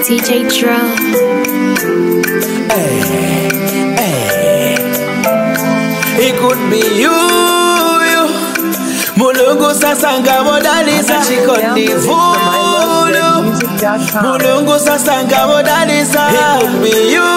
DJ Drum. It could be you. Mulungu sasa ngabodalisa chikondivulu. Mulungu sasa ngabodalisa. It could be you.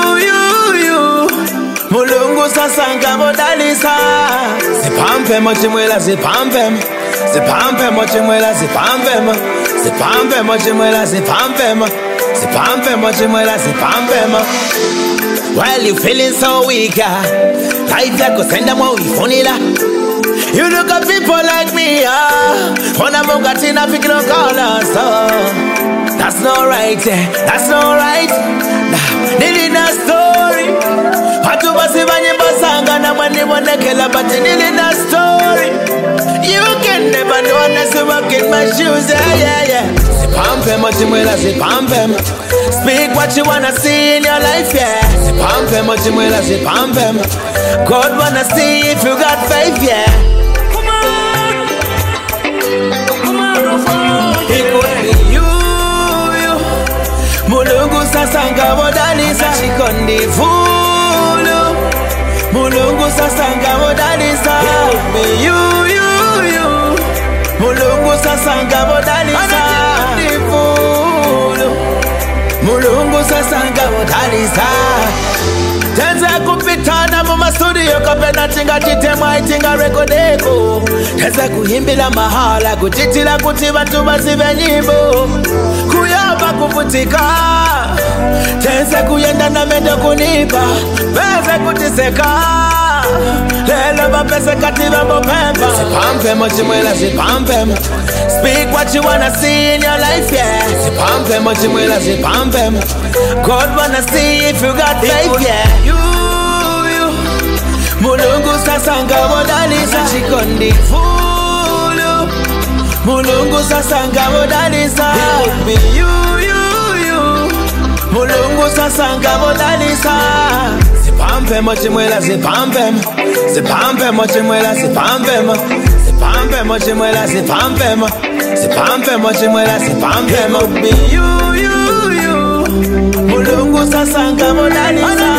Mulungu sasa ngabodalisa. Zipampe mochimwela zipampe. Zipampe mochimwela zipampe. Zipampe mochimwela zipampe. Zipampe mochimwela zipampe. While you feeling so weak, light yako senda mwa uifunila. You look at people like me, Wana mungatina fikiro kala, so that's not right, that's not right. Nili na story. Watu basi banye basanga na mwani wanekela, but nili na story. You can never know unless you walk in my shoes, yeah. Zipampe mochimwela zipampe. Speak what you wanna see in your life, yeah. Zipampe mochimwela zipampe. God wanna see if you got faith, yeah. It could be you. Mulungu sasa ngabodalisa chikondivulu. Mulungu sasa ngabodalisa. It could be you. Mulungu sasa ngabodalisa chikondivulu. Mulungu sasa ngabodalisa. Tenza kupitana muma studio kapena tinga chitemwa itinga rekodeko. Tenza kuhimbila mahala kutitila kuti batu basibe nyimbo. Kuyaba kufutika. Tenza kuyenda na mendo kunipa. Pese kutiseka. Lelo bapese katiba mopemba. Zipampe mochimwela zipampe. Speak what you wanna see in your life, yeah. Zipampe mochimwela zipampe. God wanna see if you got faith, yeah. Mulungu sasa ngabodalisa chikondivulu. Mulungu sasa ngabodalisa. It could be you. Mulungu sasa ngabodalisa. Zipampe mochimwela zipampe. Zipampe mochimwela zipampe. Zipampe mochimwela zipampe. Zipampe mochimwela zipampe. It could be you. Mulungu sasa ngabodalisa.